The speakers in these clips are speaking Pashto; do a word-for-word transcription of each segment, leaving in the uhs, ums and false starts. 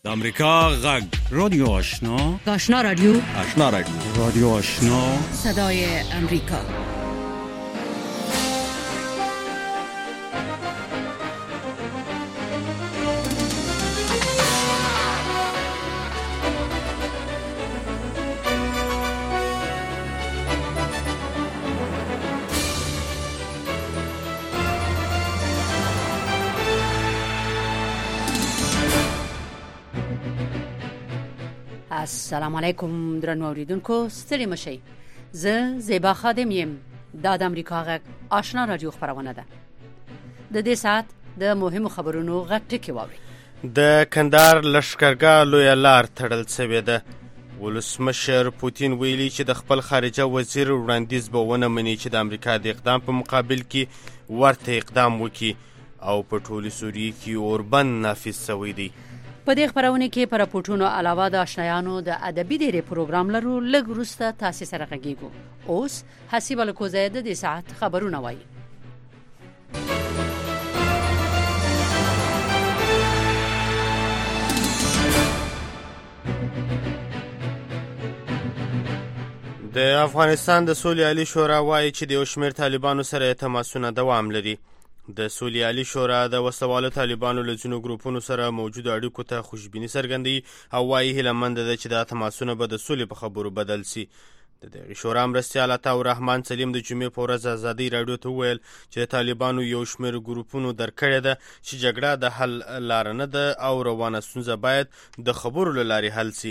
امریکا غږ رادیو آشنا آشنا رادیو آشنا رادیو رادیو آشنا صدای امریکا. السلام علیکم درنو اوریدونکو، ستړي مشئ. زه زیبا خادم یم. دا د امریکا غږ آشنا رادیو خبرونه ده. د دې ساعت د مهمو خبرونو غږ ټکی واورئ. د کندهار لښکرګاه لویه لار تړل شوې ده. ولسمشر پوتین ویلي چې د خپل خارجه وزیر وړاندیز به ونه مني چې د امریکا د اقدام په مقابل کې ورته اقدام وکړي او په ټولې سوریې کې اوربند نافذ شوی دی. په دې خبرونه کې پر راپورټونو علاوه د آشنایانو د ادبي ډیری پروګرام لرو. لږ وروسته تاسو سره غږیږو. اوس حسیب الکوزی د دې ساعت خبرونه وایي. د افغانستان د سولې عالی شورا وایي چې د یو شمېر طالبانو سره تماسونه دوام لري. د سولې عالی شورا د وسوالو طالبانو له ځینو ګروپونو سره موجودو اړیکو ته خوشبیني څرګندوي او وایي هیله منده ده چې دا تماسونه به د سولې په خبرو بدل سي. د دغې شورا مرستیال عطاء الرحمن سلیم د جمعې په ورځ ازادۍ راډیو ته وویل چې د طالبانو یو شمېر ګروپونو درک کړې ده چې جګړه د حل لاره نه ده او روانه ستونزه باید د خبرو له لارې حل سي.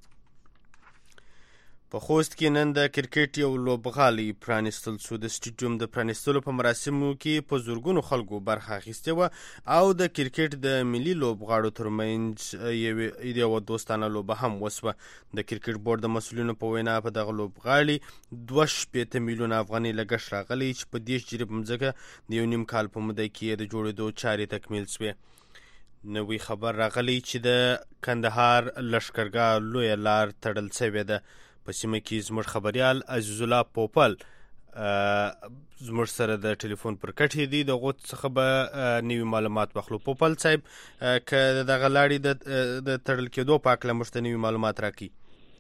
په خوست کې نن د کرکټ یو لوبغالی پرانیستل شو. د سټیډیوم د پرانیستلو په مراسمو کې په زرګونو خلکو برخه اخیستې وه او د کرکټ د ملي لوبغاړو ترمنځ یوه دوستانه لوبه هم وسوه. د کرکټ بورډ د مسؤلینو په وینا په دغه لوبغالي دوه شپېته میلیونه افغانۍ لګښت راغلی چې په دېرش جریب مځکه د یو نیم کال په موده کې د جوړېدو چارې تکمیل شوې. نوی خبر راغلی چې د کندهار لښکرګاه لویه لار تړل شوې ده. په سیمه کې زموږ خبریال عزیز الله پوپل زموږ سره د ټلیفون پر کټ دی. د غوت څخه به نوي معلومات واخلو. پوپل صاحب، که دغه لاړې د تړل کېدو په هکله موږ ته نوي معلومات راکړي.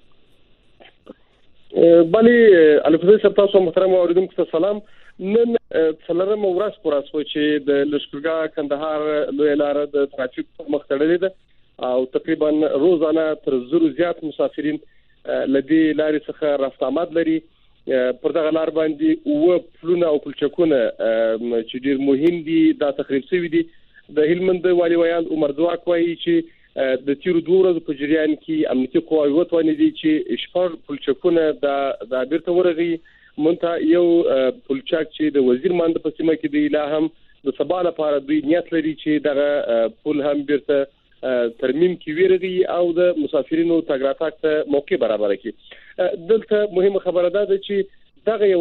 بلې الفزی صاحب، تاسو محترم اوریدونکو ته سلام. نن څلورمه ورځ پوره شوه چې د لښکرګاه کندهار لویه لاره د ترافیک پر مخ تړلې ده او تقریبا روزانه تر زرو زیات مسافرین لدی لارې څخه رفت آمد لري. پر دغه لار باندې اوه پلونه او پلچکونه چې ډېر مهم دي دا تخریب شوي دي. د هلمند والي ویاند عمر ځواک وایي چې د تیرو دوه ورځو په جریان کې امنیتي قواوې وتوانېدې چې شپږ پلچکونه دا بیرته ورغي. منتها یو پلچک چې د وزیر مانده په سیمه کې دی لا هم د سبا لپاره دوی نیت لري چې دغه پل هم بیرته ترمیم کې ویرغي او د مسافرینو تګ راتګ ته موقع برابر کړي. دلته مهمه خبره ده چې دغه یو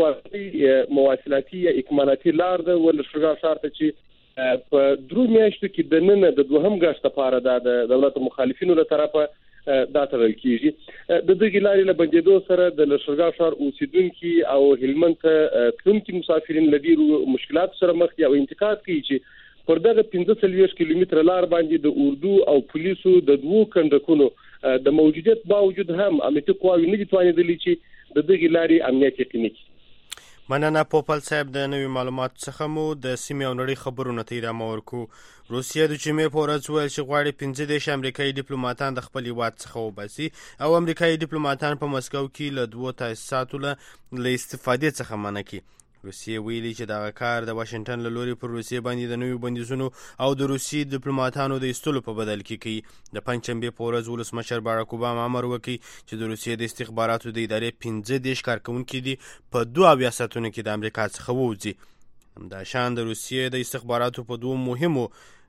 مواصلاتي یا اکمالاتي لار ده ولښکرګاه ښار ته چې په درو میاشتو کې د نن د دوهم ګشت لپاره د دولت مخالفینو له طرفه دا تړل کېږي. د دغې لارې له بندېدو سره د لښکرګاه ښار اوسیدونکي او هلمند ته تلونکي مسافرین له ډېرو مشکلاتو سره مخ دي او انتقاد کوي چې پر دغه پنځه څلوېښت کیلومتره لار باندې د اردو او پولیسو د دوو کنډکونو د موجودیت باوجود هم امنیتي قواوې نه دي توانېدلې چې د دغې لارې امنیت یقیني کړي. مننه پوپل صاحب. د نوي معلوماتو څخه مو د سیمې او نړۍ خبرونه ته ادامه ورکو. روسیه د جمعې په ورځ وویل چې غواړي پنځه دېرش امریکایي ډیپلوماتان د خپل هیواد څخه وباسي او امریکایي ډیپلوماتان په مسکو کې له دوو تاسیساتو له استفادې څخه منع کړي. روسیې ویلي چې دغه کار د واشنګټن له لوري پر روسیې باندې د نویو بندیزونو او د روسي ډیپلوماتانو د ایستلو په بدل کې کوي. د پنجشنبې په ورځ ولسمشر باراک اوباما امر وکړي چې د روسیې د استخباراتو د ادارې پنځه دېرش کارکوونکي دي په دوه اویا ساعتونو کې د امریکا څخه ووځي. همداشان د روسیې د استخباراتو په دوو مهمو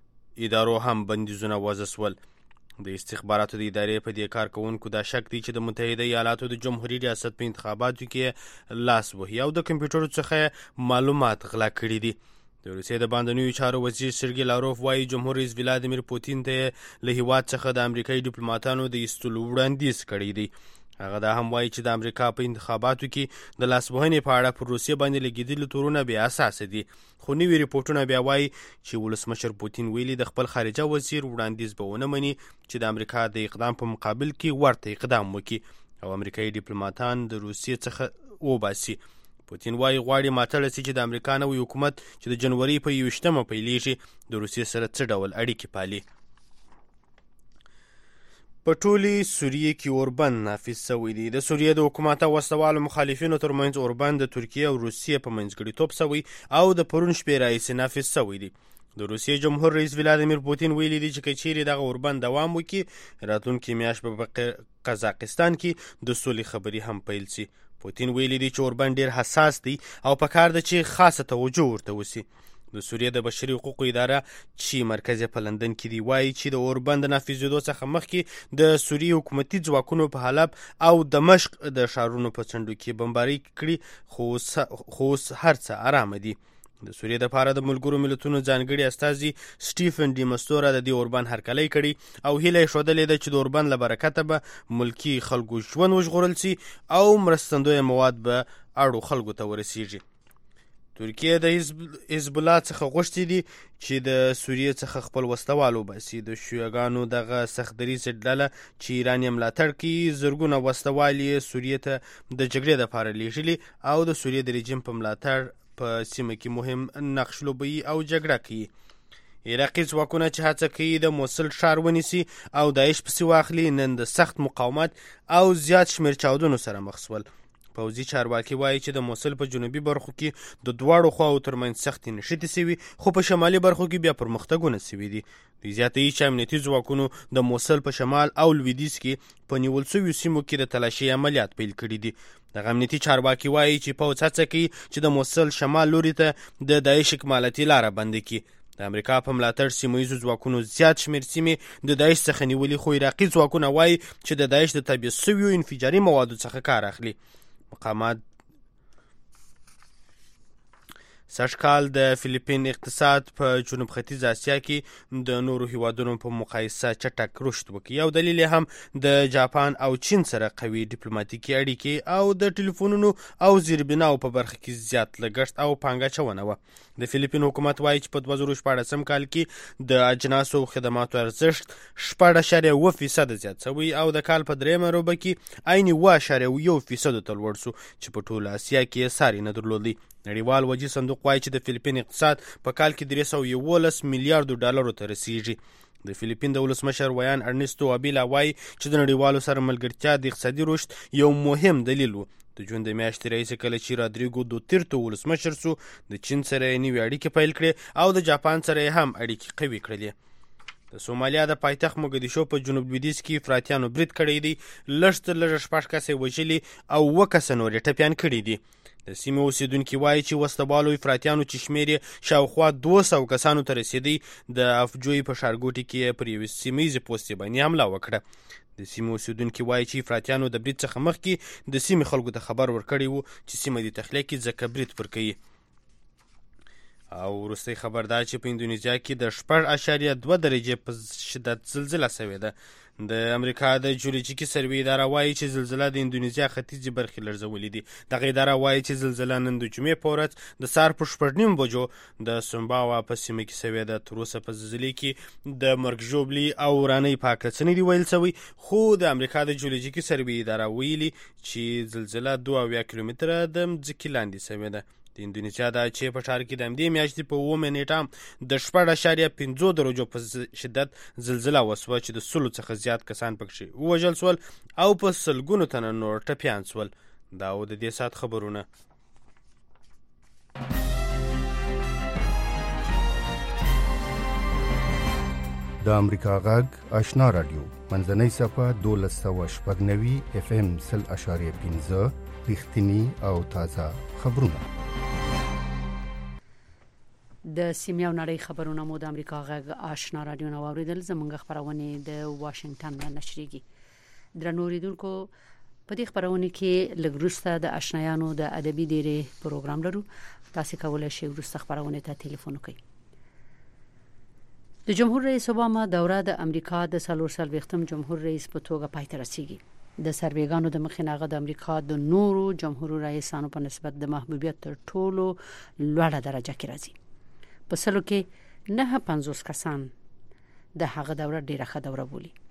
ادارو هم بندیزونه وضع شول. د استخباراتو د ادارې په دې کارکوونکو دا شک دی چې د متحده ایالاتو د جمهوري ریاست په انتخاباتو کې لاس وهي او د کمپیوټرو څخه معلومات غلا کړي دي. د روسیې د باندنیو چارو وزیر سرګي لاروف وایي جمهور رئیس ولادیمیر پوتین ته له هیواد څخه د امریکایي ډیپلوماتانو د ایستلو وړاندیز کړی دی. هغه دا هم وایي چې د امریکا په انتخاباتو کې د لاسوهنې په اړه پر روسیې باندې لګېدلي تورونه بې اساسه دي. خو نوي ریپورټونه بیا وایي چې ولسمشر پوتین ویلي د خپل خارجه وزیر وړاندیز به ونه مني چې د امریکا د اقدام په مقابل کې ورته اقدام وکړي او امریکایي ډیپلوماتان د روسیې څخه وباسي. پوتین وایي غواړي ماته رسي چې د امریکا نوی حکومت چې د جنوري په یوویشتمه پیلېږي د روسیې سره څه ډول اړیکې پالي. په ټولې سوریې کې اوربند نافذ شوی دی. د سوریې د حکومت او وسلوالو مخالفینو ترمنځ اوربند د ترکیې او روسیې په منځګړیتوب شوی او د پرون شپې راهیسې نافذ شوی دی. د روسیې جمهور رئیس ولادیمیر پوتین ویلي دی چې که چیرې دغه اوربند دوام وکړي راتلونکې میاشت به په قزاقستان کې د سولې خبرې هم پیل شي. پوتین ویلي دی چې اوربند ډیر حساس دی او پکار ده چې خاصه توجه ورته وشي. د سوریې د بشري حقوقو اداره چې مرکز په لندن کې دی وایي چې د اوربند د نافذېدو څخه مخکې د سوریې حکومتي ځواکونو په حلب او دمشق د ښارونو په څنډو کې بمباري کړي خو اوس هر څه ارامه دي. د سوریې دپاره د ملګرو ملتونو ځانګړي استازي سټیفن ډي مستوره د دې اوربند هرکلی کړي او هیله یې ښودلې ده چې د اوربند له برکته به ملکي خلکو ژوند وژغورل شي او مرستندویه مواد به اړو خلکو ته ورسیږي. ترکیه د حزب الله څخه غوښتي دي چې د سوریې څخه خپل وسلوال وباسي. د شیعهګانو دغه سختدریځه ډله چې ایران یې ملاتړ کوي زرګونه وسلوال یې سوریې ته د جګړې دپاره لیږلي او د سوریې د رژیم په ملاتړ په سیمه کې مهم نقش لوبوي او جګړه کوي. عراقي ځواکونه چې هڅه کوي د موصل ښار ونیسي او داعش پسې واخلي نن د سخت مقاومت او زیات شمېر چاودنو سره مخ شول. پوځي چارواکي وایي چې د موصل په جنوبي برخو کې د دواړو خواو ترمنځ سختې نښتې شوي خو په شمالي برخو کې بیا پرمختګونه شوي دي. دوی زیاتوي چې امنیتي ځواکونو د موصل په شمال او لویدیځ کې په نیول شویو سیمو کې د تلاشۍ عملیات پیل کړي دي. دغه امنیتي چارواکي وایي چې پوځ هڅه کوي چې د موصل شمال لوري ته د داعش اکمالاتي لاره بنده کړي. د امریکا په ملاتړ سیمه ییزو ځواکونو زیات شمېر سیمې د داعش څخه نیولي خو عراقي ځواکونه وایي چې د داعش د تبعیض شویو انفجاري موادو څخه کار اخلي. مقامات سږکال د فلیپین اقتصاد په جنوب ختیځ اسیا کې د نورو هیوادونو په مقایسه چټک رشد وکړي او دلیل هم د جاپان او چین سره قوي ډیپلوماټیکي اړیکې او د ټلیفونونو او زیربناو په برخه کې زیات لګښت او پانګه اچونه وه. د فلیپین حکومت وایي چې په دوه زره شپاړسم کال کې د اجناسو او خدماتو ارزښت شپږ اعشاریه اوه فیصده زیات شوی او د کال په دریمه روبه کې عین اوه اعشاریه یو فیصدو ته لوړ شو چې په ټوله اسیا کې یې ساری نه درلودی. نړیوال وجې صندوق وایي چې د فلیپین اقتصاد په کال کې درې سوه یولس میلیارډو ډالرو ته رسیږي. د فلیپین د ولسمشر ویان ارنستو ابیلا وایي چې د نړیوالو سره ملګرتیا د اقتصادي رشد یو مهم دلیل و. د جون د میاشتې راهیسې کله چې رادریګو دوتیرتو ولسمشر سو د چین سره یې نوې اړیکې پیل کړې او د جاپان سره یې هم اړیکې قوي کړلې. د سومالیا د پایتخت موګدیشو په جنوب لویدیځ کې افراطیانو برید کړی دی. لږ تر لږه شپږ کسه یې وژلي او اووه کسه نور یې ټپیان کړي دي. د سیمې اوسیدونکي وایي چې وسلوالو افراطیانو چې شمېر یې شاوخوا دوه سوه کسانو ته رسېدی د افجوی په ښارګوټي کې پر یوې سیمه ییزې پوستې باندې حمله وکړه. د سیمې اوسیدونکي وایي چې افراطیانو د برید څخه مخکې د سیمې خلکو ته خبر ورکړی و چې سیمه دې تخلیه کړي ځکه برید پر کوي. او وروستی خبر دا چې په اندونیزیا کې د شپږ اعشاریه دوه درجې په شدت زلزله شوې ده. د امریکا د جیولوجیکي سروې اداره وایي چې زلزله د اندونیزیا ختیځې برخې لړزولې دي. دغه اداره وایي چې زلزله نن د جمعې په ورځ د سهار په شپږ نیم بجو د سومباوا په سیمه کې شوې ده. تر اوسه په زلزلې کې د مرګ ژوبلي او ورانۍ په هکله څه نه دي ویل شوي خو د امریکا د جیولوجیکي سروې اداره ویلي چې زلزله دوه اویا کیلومتره د مځکې لاندې شوې ده. د اندونیزیا د اچې په ښار کې د همدې میاشتې په اوومه نیټه د شپږ اعشاریه پنځو درجو په شدت زلزله وسوه چې د سلو څخه زیات کسان پکښې ووژل شول او په سلګونو تنه نور ټپیان شول. دا و د دې ساعت خبرونه. د امریکا غږ آشنا رادیو منځنۍ صفحه دولس سوه شپږ نوي اف ام سل اشاریه پنځه رښتیني او تازه خبرونه. د سیمې او نړۍ خبرونه مو د امریکا غږ آشنا رادیو نو اوریدل. زموږ خبرونه د واشنگټن نه نشریږي. درنو اوریدونکو په دې خبرونه کې لګروسته د آشنایانو د ادبي ډیره پروګرام لرو. تاسو کولای شئ ورسته خبرونه ته ټلیفون وکړئ. د جمهور رئیس اوباما دوره د امریکا د څلور سلويختم جمهور رئیس په توګه پای ته رسیدي. د سروېګانو د مخینه غو د امریکا د نورو جمهوریت رئیسانو په نسبت د محبوبیت تر ټولو لوړه درجه کې راځي. په سلو کې نه پنځوس کسان د هغه دوره ډیره ښه دوره بولي.